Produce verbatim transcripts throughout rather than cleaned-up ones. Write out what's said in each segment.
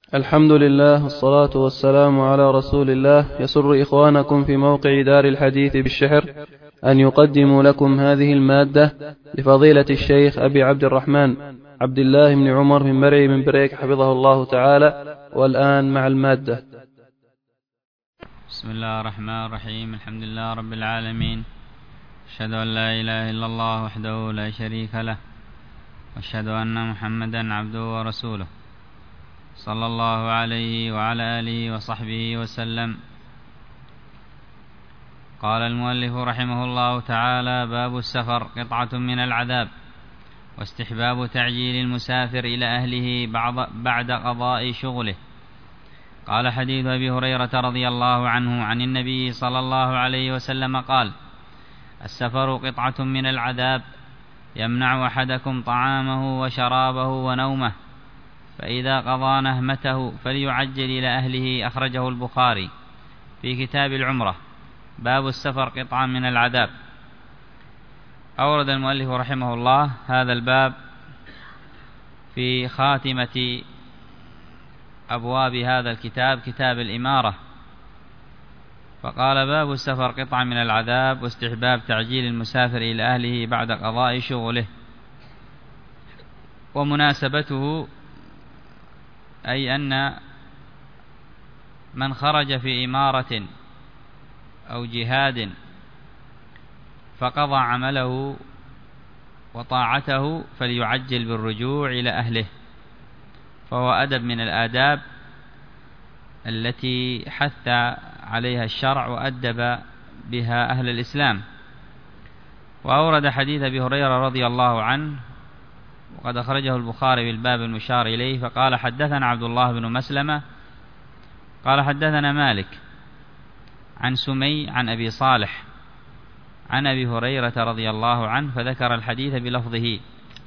الحمد لله والصلاة والسلام على رسول الله. يسر إخوانكم في موقع دار الحديث بالشحر أن يقدموا لكم هذه المادة لفضيلة الشيخ أبي عبد الرحمن عبد الله بن عمر من مرعي من بريك حفظه الله تعالى. والآن مع المادة. بسم الله الرحمن الرحيم. الحمد لله رب العالمين، أشهد أن لا إله إلا الله وحده لا شريك له، وأشهد أن محمدا عبده ورسوله، صلى الله عليه وعلى آله وصحبه وسلم. قال المؤلف رحمه الله تعالى: باب السفر قطعة من العذاب، واستحباب تعجيل المسافر إلى أهله بعد قضاء شغله. قال: حديث أبي هريرة رضي الله عنه عن النبي صلى الله عليه وسلم قال: السفر قطعة من العذاب، يمنع أحدكم طعامه وشرابه ونومه، فإذا قضى نهمته فليعجل إلى أهله. أخرجه البخاري في كتاب العمرة. باب السفر قطعة من العذاب. أورد المؤلف رحمه الله هذا الباب في خاتمة أبواب هذا الكتاب، كتاب الإمارة، فقال: باب السفر قطعة من العذاب، واستحباب تعجيل المسافر إلى أهله بعد قضاء شغله. ومناسبته أي أن من خرج في إمارة أو جهاد فقضى عمله وطاعته فليعجل بالرجوع إلى أهله، فهو أدب من الآداب التي حث عليها الشرع وأدب بها أهل الإسلام. وأورد حديث أبي هريرة رضي الله عنه، وقد أخرجه البخاري بالباب المشار إليه، فقال: حدثنا عبد الله بن مسلمة قال: حدثنا مالك عن سمي عن أبي صالح عن أبي هريرة رضي الله عنه، فذكر الحديث بلفظه.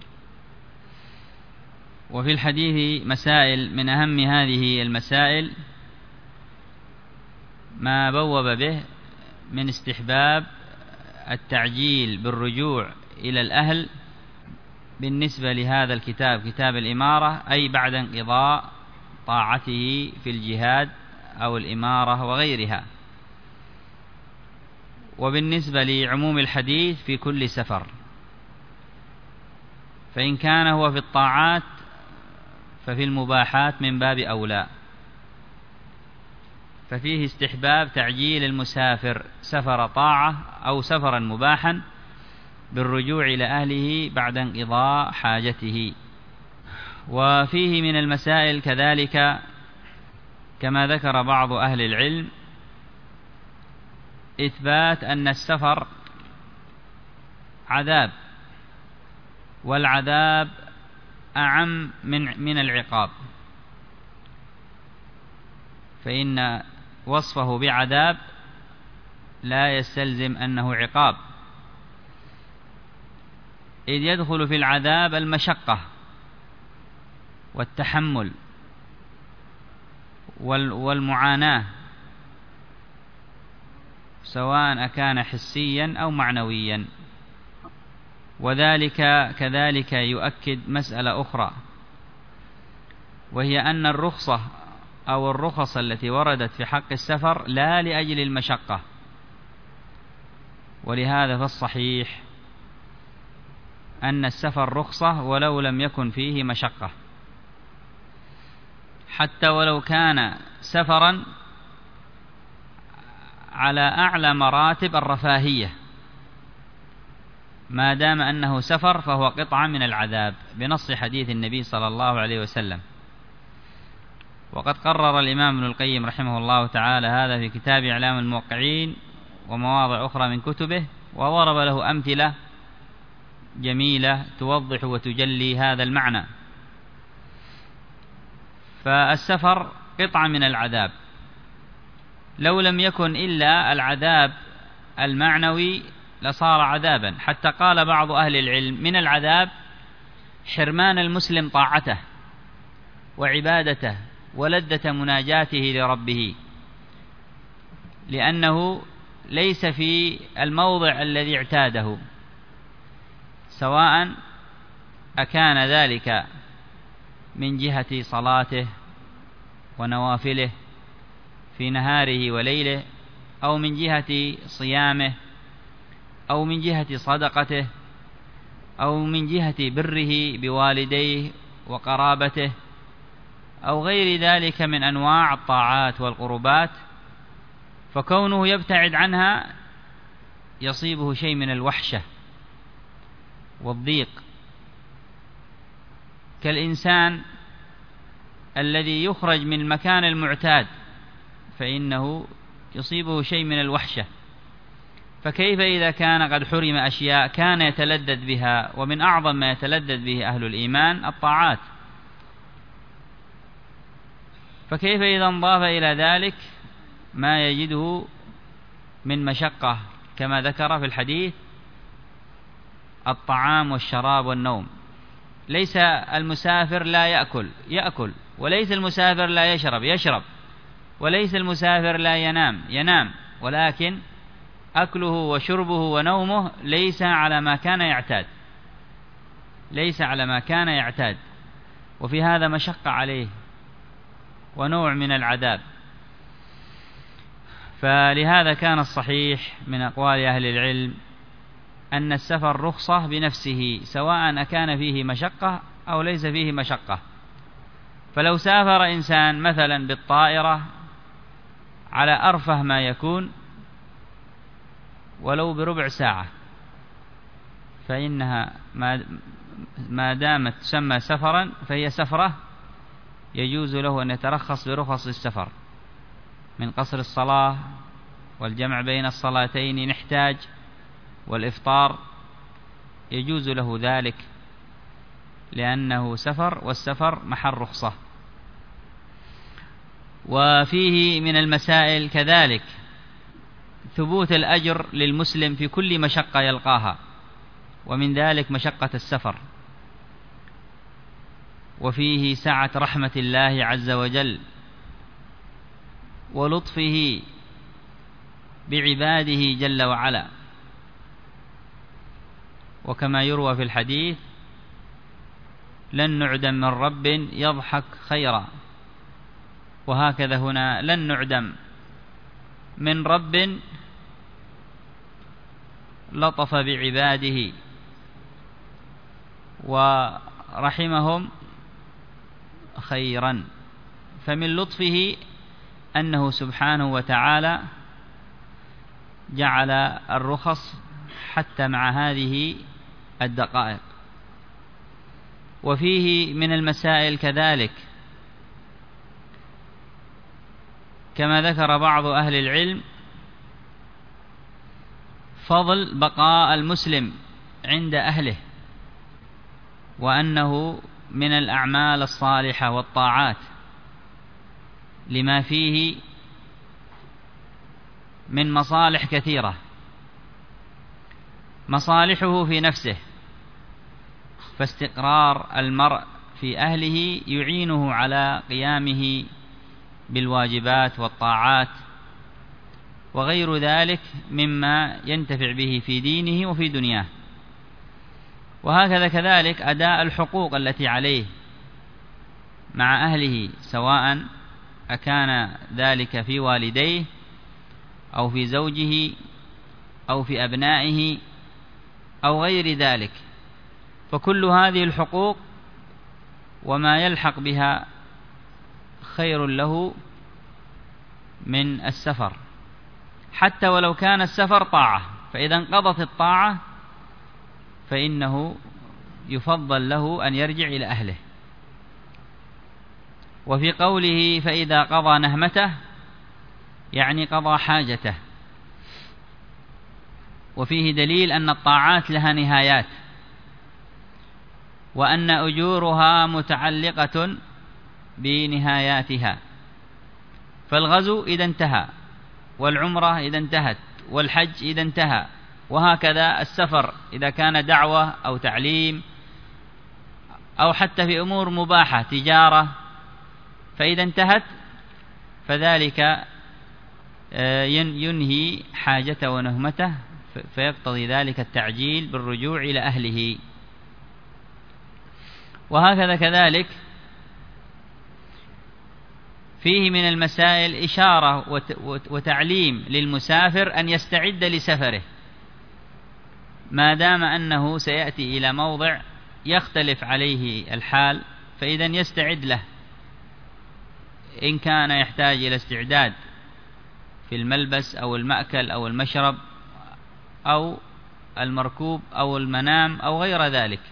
وفي الحديث مسائل، من أهم هذه المسائل ما بوب به من استحباب التعجيل بالرجوع إلى الأهل بالنسبة لهذا الكتاب، كتاب الإمارة، أي بعد انقضاء طاعته في الجهاد أو الإمارة وغيرها. وبالنسبة لعموم الحديث في كل سفر، فإن كان هو في الطاعات ففي المباحات من باب أولى، ففيه استحباب تعجيل المسافر سفر طاعة أو سفرا مباحا بالرجوع إلى أهله بعد انقضاء حاجته. وفيه من المسائل كذلك كما ذكر بعض أهل العلم إثبات أن السفر عذاب، والعذاب أعم من من العقاب، فإن وصفه بعذاب لا يستلزم أنه عقاب، إذ يدخل في العذاب المشقة والتحمل والمعاناة، سواء أكان حسيا أو معنويا. وذلك كذلك يؤكد مسألة أخرى، وهي أن الرخصة أو الرخص التي وردت في حق السفر لا لأجل المشقة، ولهذا فالصحيح أن السفر رخصة ولو لم يكن فيه مشقة، حتى ولو كان سفرا على أعلى مراتب الرفاهية، ما دام أنه سفر فهو قطعة من العذاب بنص حديث النبي صلى الله عليه وسلم. وقد قرر الإمام ابن القيم رحمه الله تعالى هذا في كتاب إعلام الموقعين ومواضع أخرى من كتبه، وضرب له أمثلة جميلة توضح وتجلي هذا المعنى. فالسفر قطعة من العذاب، لو لم يكن إلا العذاب المعنوي لصار عذابا، حتى قال بعض أهل العلم من العذاب حرمان المسلم طاعته وعبادته ولذة مناجاته لربه، لأنه ليس في الموضع الذي اعتاده، سواء أكان ذلك من جهة صلاته ونوافله في نهاره وليله، أو من جهة صيامه، أو من جهة صدقته، أو من جهة بره بوالديه وقرابته، أو غير ذلك من أنواع الطاعات والقربات، فكونه يبتعد عنها يصيبه شيء من الوحشة والضيق، كالإنسان الذي يخرج من المكان المعتاد فإنه يصيبه شيء من الوحشة، فكيف إذا كان قد حرم أشياء كان يتلذذ بها، ومن أعظم ما يتلذذ به أهل الإيمان الطاعات، فكيف إذا انضاف إلى ذلك ما يجده من مشقة كما ذكر في الحديث الطعام والشراب والنوم. ليس المسافر لا يأكل يأكل، وليس المسافر لا يشرب يشرب، وليس المسافر لا ينام ينام، ولكن أكله وشربه ونومه ليس على ما كان يعتاد ليس على ما كان يعتاد وفي هذا مشقة عليه ونوع من العذاب. فلهذا كان الصحيح من أقوال أهل العلم أن السفر رخصة بنفسه، سواء أكان فيه مشقة أو ليس فيه مشقة. فلو سافر إنسان مثلا بالطائرة على أرفه ما يكون ولو بربع ساعة، فإنها ما دامت تسمى سفرا فهي سفرة، يجوز له أن يترخص برخص السفر من قصر الصلاة والجمع بين الصلاتين نحتاج والإفطار، يجوز له ذلك لأنه سفر، والسفر محل رخصة. وفيه من المسائل كذلك ثبوت الأجر للمسلم في كل مشقة يلقاها، ومن ذلك مشقة السفر، وفيه سعة رحمة الله عز وجل ولطفه بعباده جل وعلا، وكما يروى في الحديث لن نعدم من رب يضحك خيرا، وهكذا هنا لن نعدم من رب لطف بعباده ورحمهم خيرا. فمن لطفه أنه سبحانه وتعالى جعل الرخص حتى مع هذه الدقائق. وفيه من المسائل كذلك كما ذكر بعض أهل العلم فضل بقاء المسلم عند أهله، وأنه من الأعمال الصالحة والطاعات لما فيه من مصالح كثيرة، مصالحه في نفسه، فاستقرار المرء في أهله يعينه على قيامه بالواجبات والطاعات وغير ذلك مما ينتفع به في دينه وفي دنياه. وهكذا كذلك أداء الحقوق التي عليه مع أهله، سواء أكان ذلك في والديه أو في زوجه أو في أبنائه أو غير ذلك، فكل هذه الحقوق وما يلحق بها خير له من السفر، حتى ولو كان السفر طاعة، فإذا انقضت الطاعة فإنه يفضل له أن يرجع إلى أهله. وفي قوله فإذا قضى نهمته يعني قضى حاجته، وفيه دليل أن الطاعات لها نهايات، وأن أجورها متعلقة بنهاياتها. فالغزو إذا انتهى، والعمرة إذا انتهت، والحج إذا انتهى، وهكذا السفر إذا كان دعوة أو تعليم أو حتى في أمور مباحة تجارة، فإذا انتهت فذلك ينهي حاجته ونهمته، فيقتضي ذلك التعجيل بالرجوع إلى أهله. وهكذا كذلك فيه من المسائل إشارة وتعليم للمسافر أن يستعد لسفره، ما دام أنه سيأتي إلى موضع يختلف عليه الحال، فإذا يستعد له، إن كان يحتاج إلى استعداد في الملبس أو المأكل أو المشرب أو المركوب أو المنام أو غير ذلك،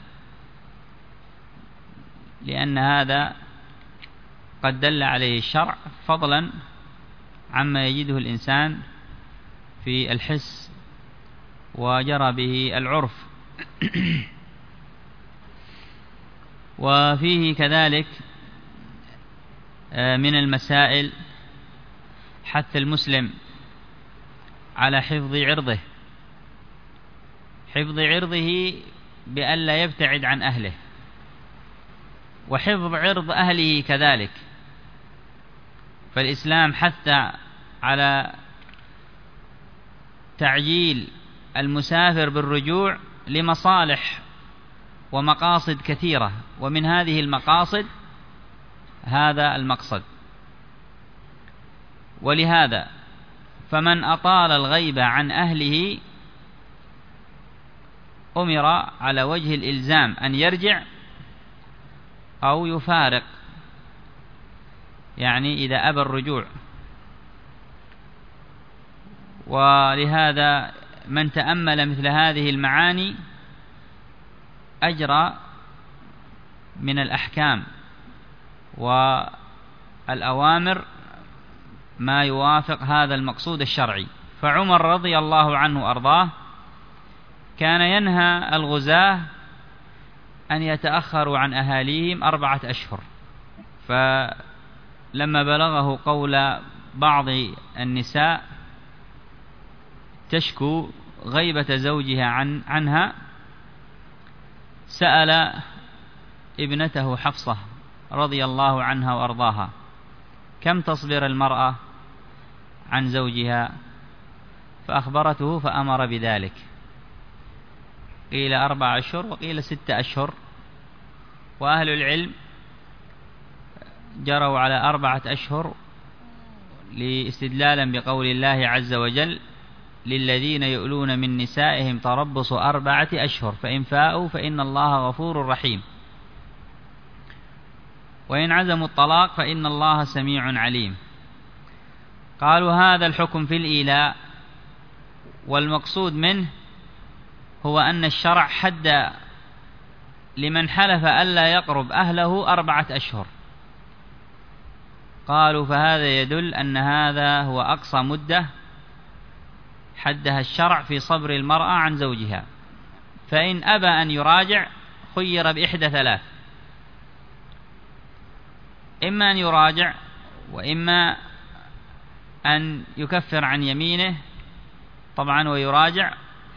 لأن هذا قد دل عليه الشرع فضلا عما يجده الإنسان في الحس وجرى به العرف. وفيه كذلك من المسائل حث المسلم على حفظ عرضه، حفظ عرضه بألا يبتعد عن أهله، وحفظ عرض أهله كذلك. فالإسلام حث على تعجيل المسافر بالرجوع لمصالح ومقاصد كثيرة، ومن هذه المقاصد هذا المقصد. ولهذا فمن أطال الغيبة عن أهله أمر على وجه الإلزام أن يرجع أو يفارق، يعني إذا أبى الرجوع. ولهذا من تأمل مثل هذه المعاني أجرى من الأحكام والأوامر ما يوافق هذا المقصود الشرعي. فعمر رضي الله عنه أرضاه كان ينهى الغزاة أن يتأخروا عن أهاليهم أربعة أشهر، فلما بلغه قول بعض النساء تشكو غيبة زوجها عن عنها سأل ابنته حفصة رضي الله عنها وأرضاها: كم تصبر المرأة عن زوجها؟ فأخبرته فأمر بذلك، قيل أربع أشهر وقيل ستة أشهر، وأهل العلم جروا على أربعة أشهر لاستدلالا بقول الله عز وجل: للذين يؤلون من نسائهم تربص أربعة أشهر فإن فاءوا فإن الله غفور رحيم، وإن عزموا الطلاق فإن الله سميع عليم. قالوا هذا الحكم في الإيلاء، والمقصود منه هو أن الشرع حد لمن حلف ألا يقرب أهله أربعة أشهر. قالوا فهذا يدل أن هذا هو أقصى مدة حدها الشرع في صبر المرأة عن زوجها، فإن أبى أن يراجع خير بإحدى ثلاث: إما أن يراجع، وإما أن يكفر عن يمينه طبعا ويراجع،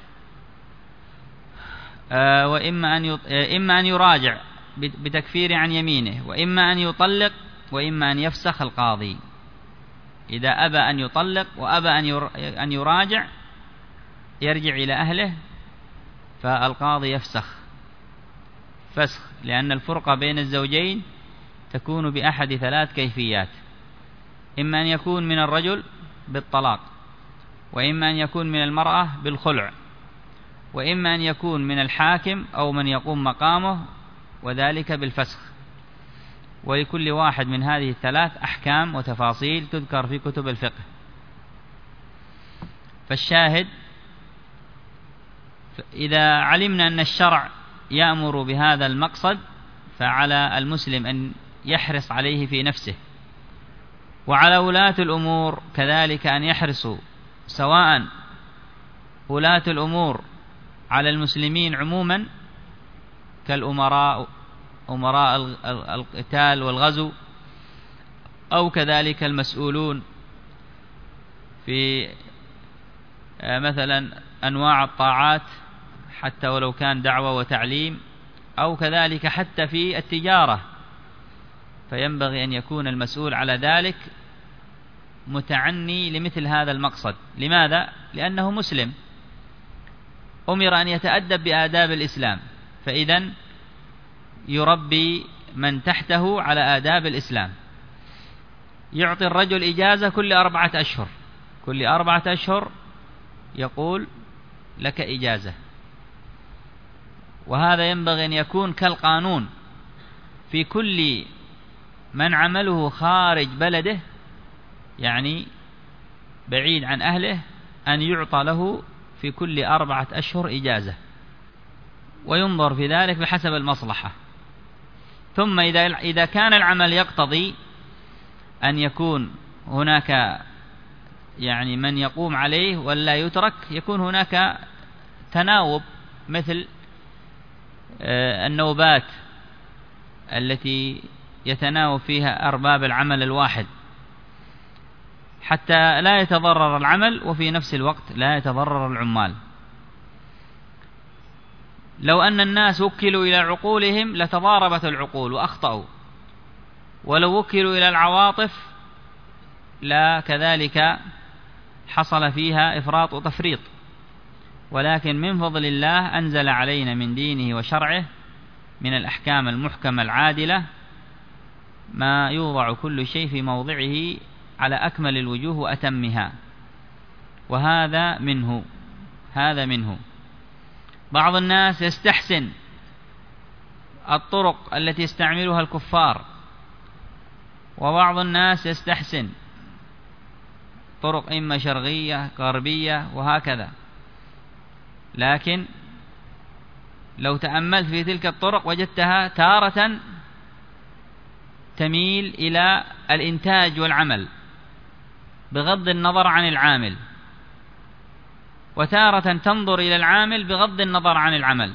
وإما أن إما أن يراجع بتكفير عن يمينه، وإما أن يطلق، وإما أن يفسخ القاضي. إذا أبى أن يطلق وأبى أن يراجع يرجع إلى أهله، فالقاضي يفسخ فسخ، لأن الفرقة بين الزوجين تكون بأحد ثلاث كيفيات: إما أن يكون من الرجل بالطلاق، وإما أن يكون من المرأة بالخلع، وإما أن يكون من الحاكم أو من يقوم مقامه، وذلك بالفسخ. ولكل واحد من هذه الثلاث أحكام وتفاصيل تذكر في كتب الفقه. فالشاهد إذا علمنا أن الشرع يأمر بهذا المقصد، فعلى المسلم أن يحرص عليه في نفسه، وعلى ولاة الأمور كذلك أن يحرصوا، سواء ولاة الأمور على المسلمين عموما كالأمراء، أمراء القتال والغزو، أو كذلك المسؤولون في مثلا أنواع الطاعات حتى ولو كان دعوة وتعليم، أو كذلك حتى في التجارة، فينبغي أن يكون المسؤول على ذلك متعني لمثل هذا المقصد. لماذا؟ لأنه مسلم أمر أن يتأدب بآداب الإسلام، فإذن يربي من تحته على آداب الإسلام. يعطي الرجل إجازة كل أربعة أشهر، كل أربعة أشهر يقول لك إجازة. وهذا ينبغي أن يكون كالقانون في كل من عمله خارج بلده، يعني بعيد عن أهله، أن يعطى له في كل أربعة أشهر إجازة، وينظر في ذلك بحسب المصلحة. ثم إذا إذا كان العمل يقتضي أن يكون هناك يعني من يقوم عليه ولا يترك، يكون هناك تناوب، مثل النوبات التي يتناوب فيها أرباب العمل الواحد، حتى لا يتضرر العمل وفي نفس الوقت لا يتضرر العمال. لو أن الناس وكلوا إلى عقولهم لتضاربت العقول وأخطأوا، ولو وكلوا إلى العواطف لا كذلك حصل فيها إفراط وتفريط. ولكن من فضل الله أنزل علينا من دينه وشرعه من الأحكام المحكمة العادلة ما يوضع كل شيء في موضعه على أكمل الوجوه وأتمها، وهذا منه هذا منه بعض الناس يستحسن الطرق التي يستعملها الكفار، وبعض الناس يستحسن طرق إما شرقية غربية وهكذا. لكن لو تأملت في تلك الطرق وجدتها تارة تميل إلى الإنتاج والعمل بغض النظر عن العامل، وتارة تنظر إلى العامل بغض النظر عن العمل،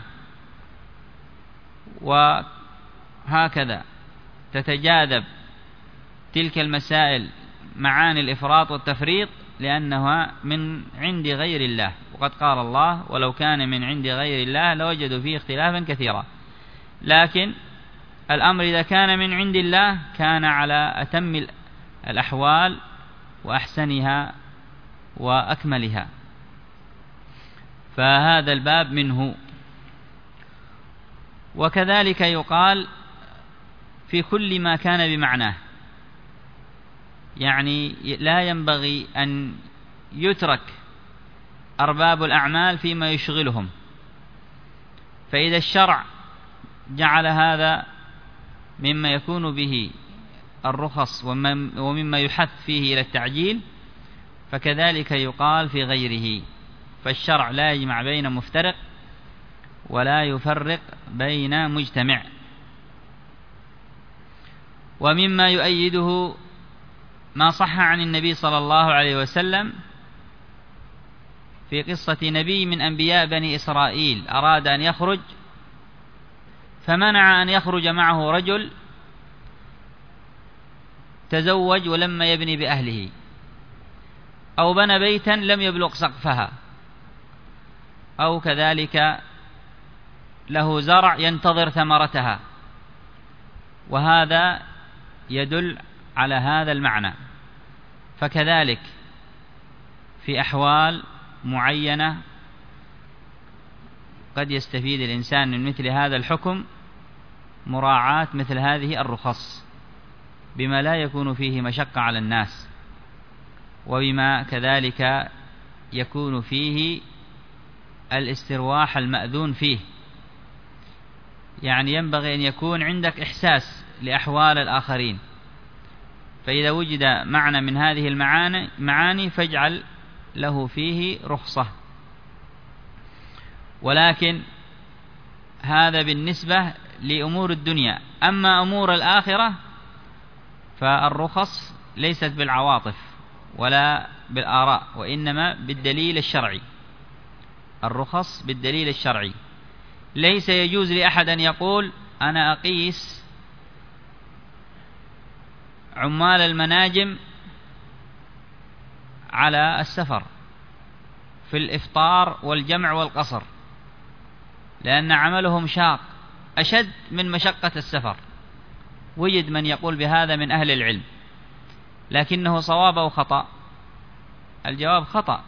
وهكذا تتجاذب تلك المسائل معاني الإفراط والتفريط، لأنها من عند غير الله. وقد قال الله: ولو كان من عند غير الله لوجدوا فيه اختلافا كثيرا. لكن الأمر إذا كان من عند الله كان على أتم الأحوال وأحسنها وأكملها. فهذا الباب منه. وكذلك يقال في كل ما كان بمعناه، يعني لا ينبغي أن يترك أرباب الأعمال فيما يشغلهم. فإذا الشرع جعل هذا مما يكون به الرخص ومما يحث فيه إلى التعجيل، فكذلك يقال في غيره. فالشرع لا يجمع بين مفترق ولا يفرق بين مجتمع. ومما يؤيده ما صح عن النبي صلى الله عليه وسلم في قصة نبي من أنبياء بني إسرائيل أراد أن يخرج فمنع أن يخرج معه رجل تزوج ولم يبني بأهله، أو بنى بيتا لم يبلغ سقفها، أو كذلك له زرع ينتظر ثمرتها، وهذا يدل على هذا المعنى. فكذلك في أحوال معينة قد يستفيد الإنسان من مثل هذا الحكم مراعاة مثل هذه الرخص بما لا يكون فيه مشقة على الناس، وبما كذلك يكون فيه الاسترواح المأذون فيه. يعني ينبغي أن يكون عندك إحساس لأحوال الآخرين، فإذا وجد معنى من هذه المعاني معاني فاجعل له فيه رخصة. ولكن هذا بالنسبة لأمور الدنيا. أما أمور الآخرة فالرخص ليست بالعواطف ولا بالآراء، وإنما بالدليل الشرعي. الرخص بالدليل الشرعي. ليس يجوز لأحد أن يقول أنا أقيس عمال المناجم على السفر في الإفطار والجمع والقصر، لأن عملهم شاق أشد من مشقة السفر. وجد من يقول بهذا من أهل العلم، لكنه صواب أو خطأ؟ الجواب خطأ،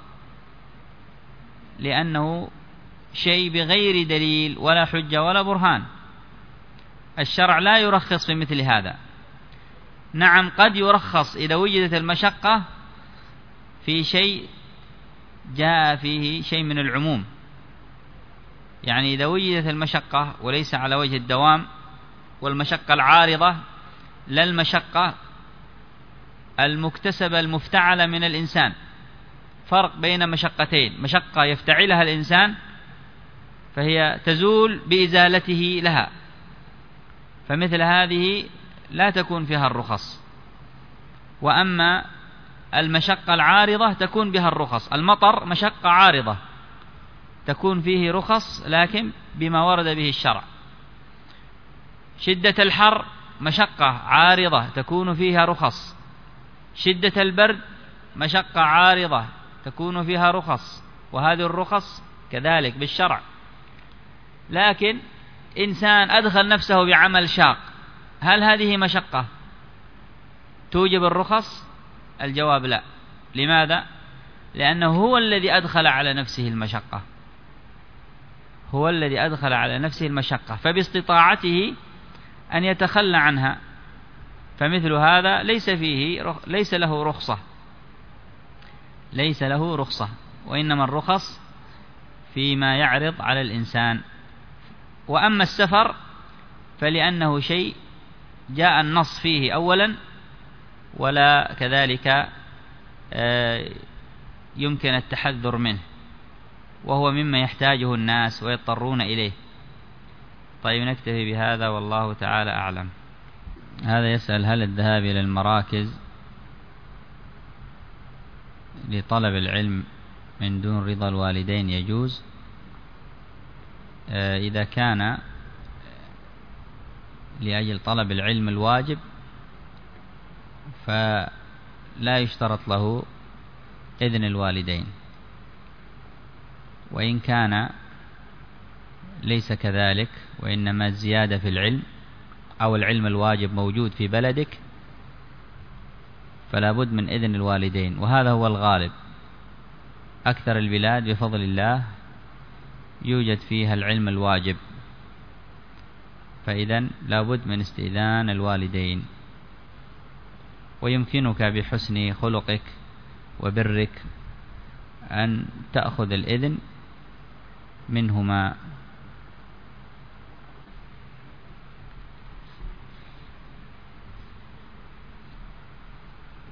لأنه شيء بغير دليل ولا حجة ولا برهان. الشرع لا يرخص في مثل هذا. نعم قد يرخص إذا وجدت المشقة في شيء جاء فيه شيء من العموم، يعني إذا وجدت المشقة وليس على وجه الدوام، والمشقة العارضة لا المشقة المكتسبة المفتعلة من الإنسان. فرق بين مشقتين: مشقة يفتعلها الإنسان فهي تزول بإزالته لها، فمثل هذه لا تكون فيها الرخص. وأما المشقة العارضة تكون بها الرخص. المطر مشقة عارضة تكون فيه رخص لكن بما ورد به الشرع. شدة الحر مشقة عارضة تكون فيها رخص. شدة البرد مشقة عارضة تكون فيها رخص، وهذه الرخص كذلك بالشرع. لكن إنسان أدخل نفسه بعمل شاق، هل هذه مشقة توجب الرخص؟ الجواب لا. لماذا؟ لأنه هو الذي أدخل على نفسه المشقة، هو الذي أدخل على نفسه المشقة، فباستطاعته أن يتخلى عنها. فمثل هذا ليس فيه ليس له رخصة، ليس له رخصة، وإنما الرخص فيما يعرض على الإنسان. وأما السفر فلأنه شيء جاء النص فيه أولا، ولا كذلك يمكن التحذر منه، وهو مما يحتاجه الناس ويضطرون إليه. طيب نكتفي بهذا والله تعالى أعلم. هذا يسأل: هل الذهاب إلى المراكز لطلب العلم من دون رضا الوالدين يجوز؟ إذا كان لأجل طلب العلم الواجب فلا يشترط له إذن الوالدين، وإن كان ليس كذلك وإنما الزيادة في العلم أو العلم الواجب موجود في بلدك فلا بد من إذن الوالدين، وهذا هو الغالب. أكثر البلاد بفضل الله يوجد فيها العلم الواجب، فإذن لا بد من استئذان الوالدين. ويمكنك بحسن خلقك وبرك أن تأخذ الإذن منهما